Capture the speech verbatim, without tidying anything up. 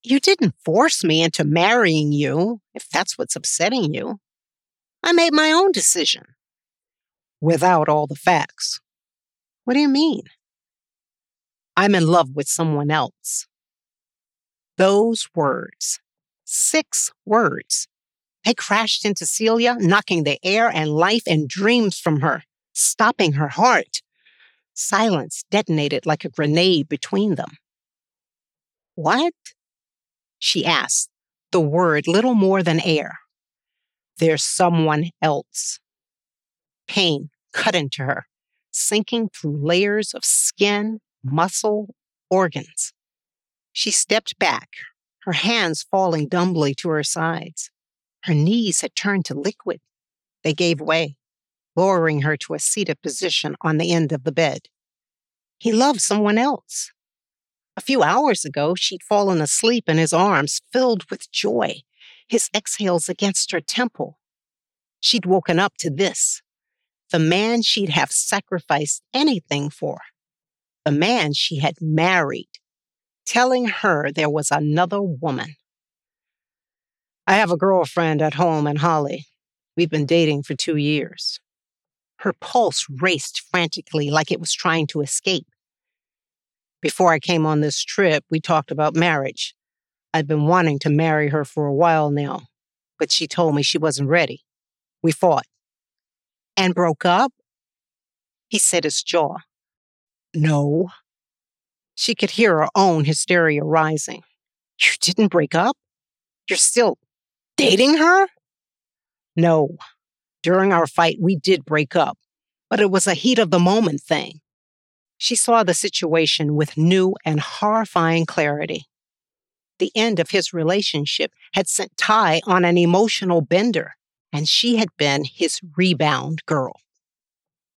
You didn't force me into marrying you, if that's what's upsetting you. I made my own decision. Without all the facts. What do you mean? I'm in love with someone else. Those words, six words, they crashed into Celia, knocking the air and life and dreams from her, stopping her heart. Silence detonated like a grenade between them. What? She asked, the word little more than air. There's someone else. Pain cut into her, sinking through layers of skin, muscle, organs. She stepped back, her hands falling dumbly to her sides. Her knees had turned to liquid. They gave way, lowering her to a seated position on the end of the bed. He loved someone else. A few hours ago, she'd fallen asleep in his arms, filled with joy, his exhales against her temple. She'd woken up to this, the man she'd have sacrificed anything for, the man she had married, telling her there was another woman. I have a girlfriend at home in Holly. We've been dating for two years. Her pulse raced frantically like it was trying to escape. Before I came on this trip, we talked about marriage. I'd been wanting to marry her for a while now, but she told me she wasn't ready. We fought. And broke up? He set his jaw. No. She could hear her own hysteria rising. You didn't break up? You're still dating her? No. During our fight, we did break up, but it was a heat of the moment thing. She saw the situation with new and horrifying clarity. The end of his relationship had sent Ty on an emotional bender, and she had been his rebound girl.